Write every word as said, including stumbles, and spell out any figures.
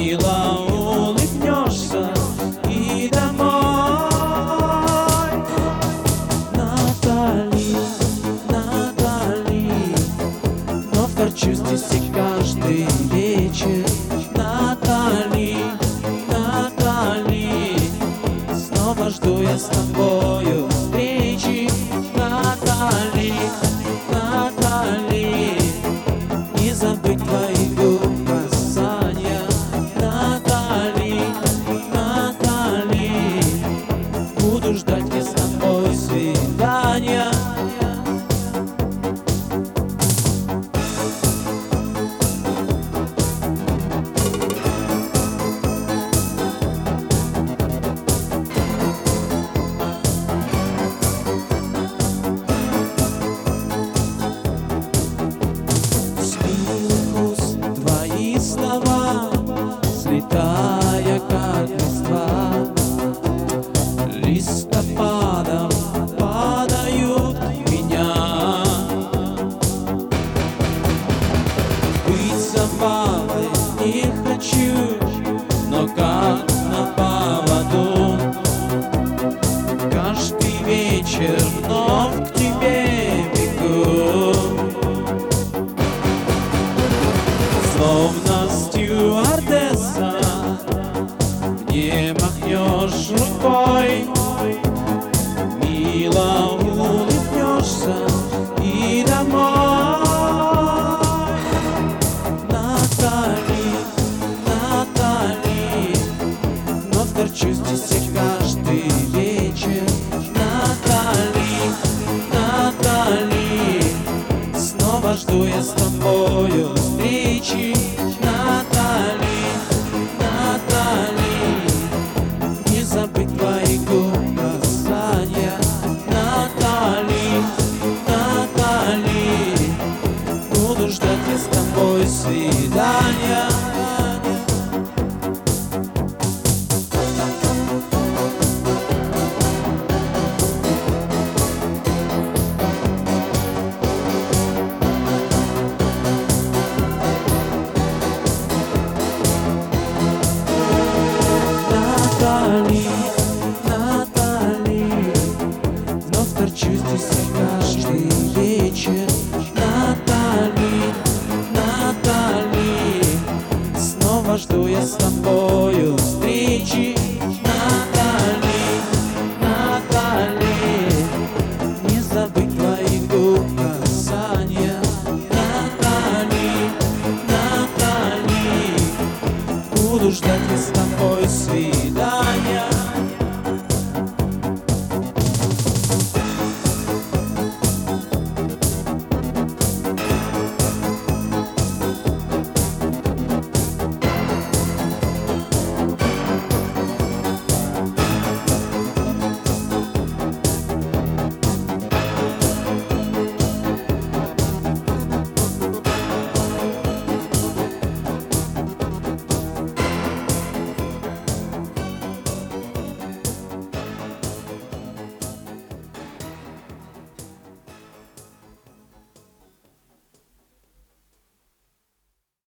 мило улыбнешься и домой. Натали, Натали, вновь торчусь здесь каждый вечер. Натали, Натали, снова жду я с тобою встречи. Натали, Натали, не забыть твои губ касания. Натали, Натали, буду ждать мне с тобой свидания. Слова, слетая как листва, листопадом падают в меня. Быть забавой не хочу, но как на поводу каждый вечер вновь.